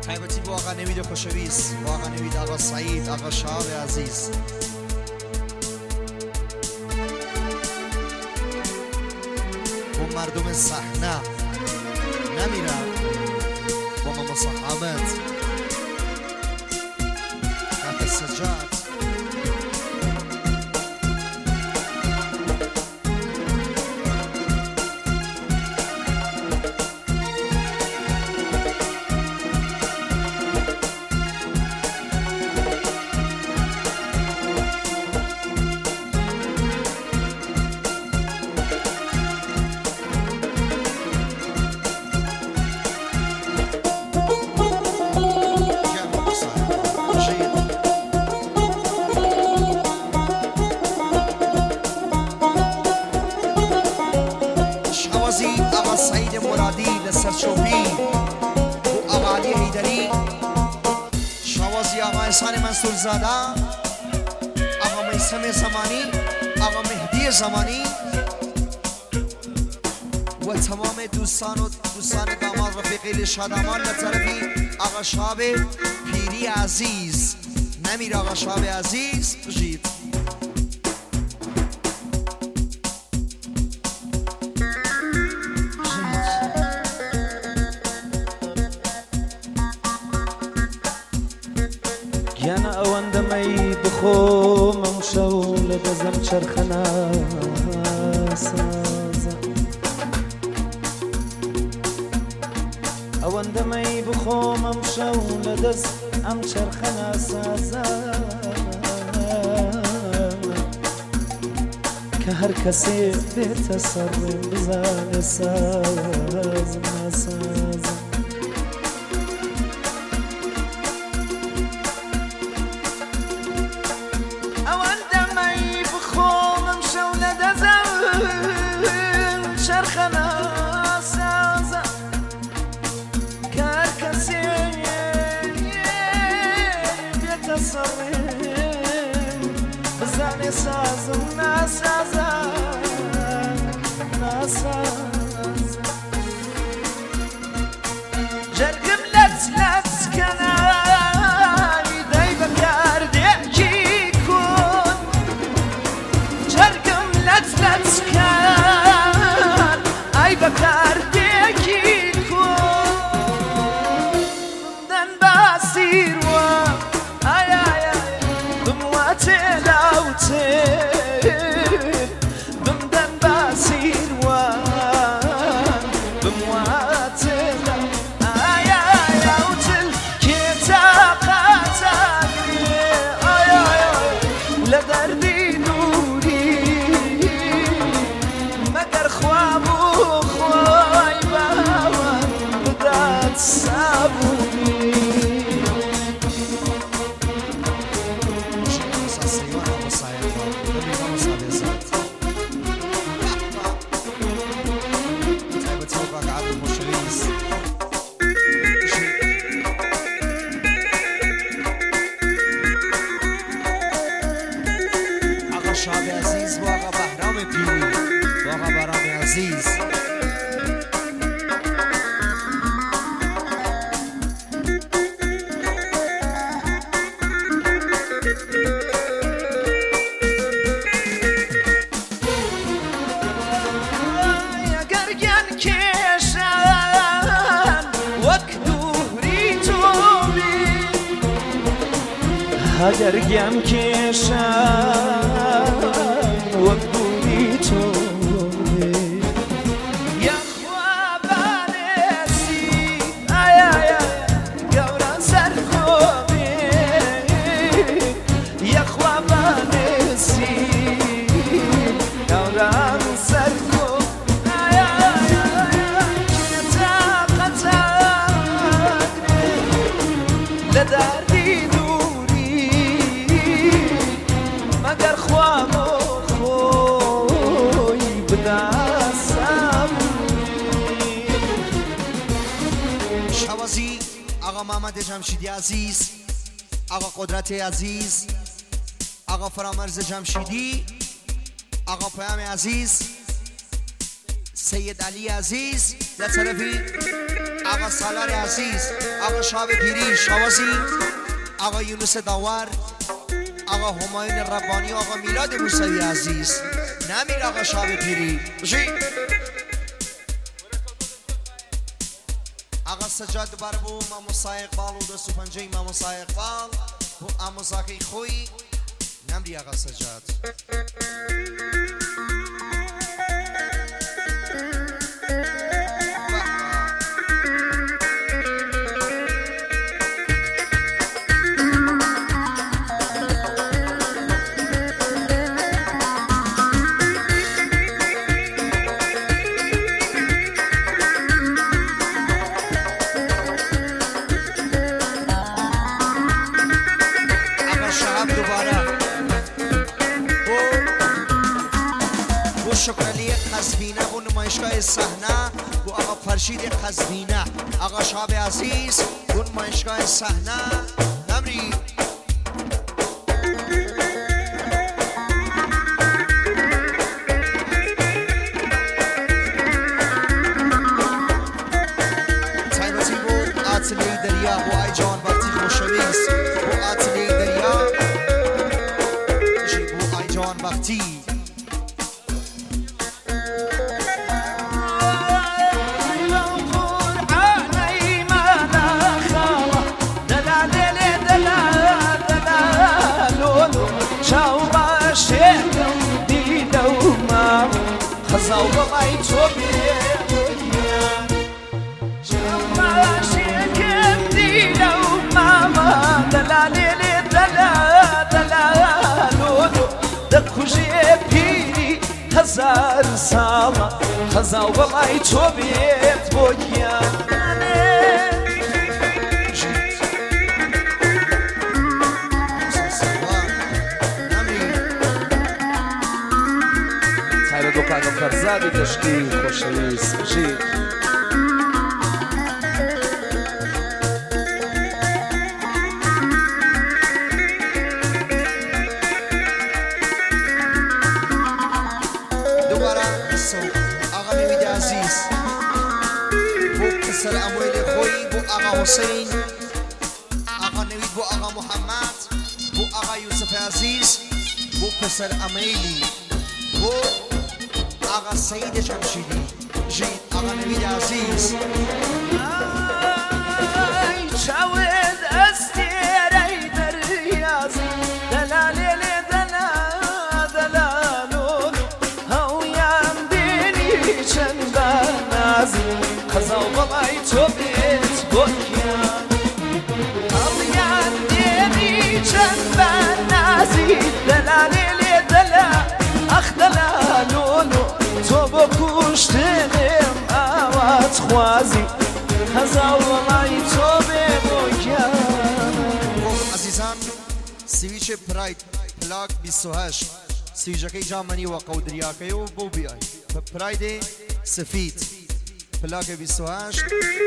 تایبتی با آقا نوید خوشویس، با آقا نوید، آقا سعید، آقا شهاب عزیز. با مردم صحنه نمیرم با ما مصاحبت کف سجاد. منصور زاده، آقا میثم زمانی، آقا مهدی زمانی و تمام دوستان داماد رفیقی شادمان به طرفی آقا شهاب پیری عزیز. نمیر آقا شهاب عزیز بجید. گیانا ئەوەندەمەی بخۆمەم شەو لە دەزەم چرخەنە سازە، ئەوەندەمەی بخۆمەم شەو لە دەست ئەم چرخەنە سازە کە هەر کەسێ بێتە سەڕێ بزانێ سازم ناسازم. Sazım nasazan, nasazan. Cergim let's kanay, day bakar deki kun. Cergim let's kan, ay bakar deki kun. Dan basir wa, ay ay ay, dumwate laute. شهاب عزیز و آقا بهرام پیری و آقا بهرام عزیز. اگر گم کشم وقت بودی تو یا خوابانسی آی آی گوران سرخوبی یا خوابانسی گوران سرخوب آی آی طاقتك لدردی شوازی آقا محمد جمشیدی عزیز، آقا قدرت عزیز، آقا فرامرز جمشیدی، آقا پیام عزیز، سید علی عزیز در طرفی آقا سالار عزیز، آقا شاب پیری شوازی، آقا یونس داور، آقا همایون ربانی، آقا میلاد موسوی عزیز. نمیر آقا شاب پیری بشی. آقا سجاد بربو ماموسا اقبال و دست و پنجه ماموسا اقبال و اموزاکی خوی. نمری آقا سجاد. شکرعلی قزوینه و نمایشگاه صحنه و آقا فرشید قزوینه، آقا شاب عزیز و نمایشگاه صحنه. نمری تایبتی بود آتلی دریا و ای جان وقتی خوشویز و آتلی دریا و ای جان وقتی خزاو بای تو بیاد شما شکم دیلو ماما دلالی دلالو دکوجی پیری هزار سالا خزاو بای تو بیاد بگیاد دوکانو فرزادی دشتی خوشویست بشید. دوباره آقا میمید عزیز بو پسر امویل خوی بو آقا حسین، آقا نوید بو آقا محمد، بو آقا یوسف عزیز، بو پسر امیلی، بو آقا سعید جمشیدی، جید آقا نوید عزیز. ای چاود استیری دریازی دلالی دلالو هاویم دینی چند نازی خزاو بای تو بیت بکیان هاویم دینی چند نازی دلالی اخ دلالو تو بکشتنم آوات خوازی خزاو بای تو بگیان. عزیزان سویچ پراید پلاک 28 سویچکی جامنی و قودریاکی و بو بیای پراید سفید پلاک 28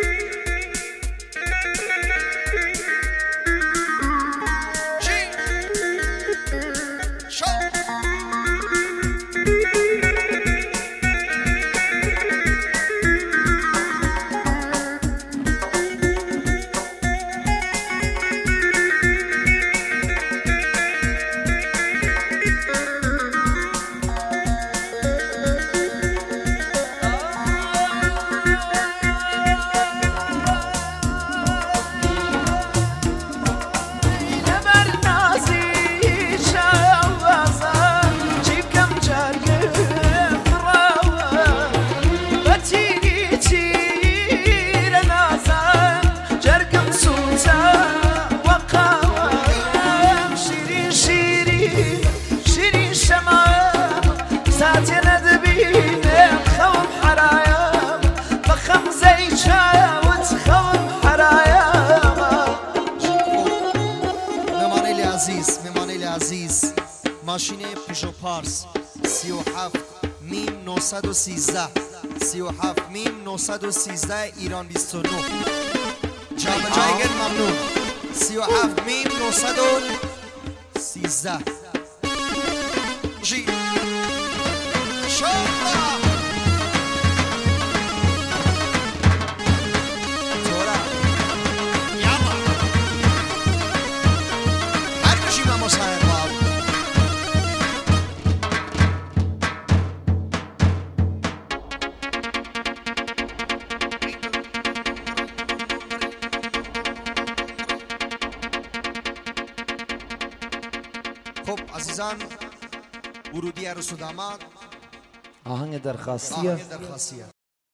ماشین پژو پارس 37 میم 913 37 میم 913 ایران 29 جابجایگر ممنون 37 میم 913 جی شما خب عزیزان ورودی عروس و داماد آهنگ درخواستیه آهنگ درخواستیه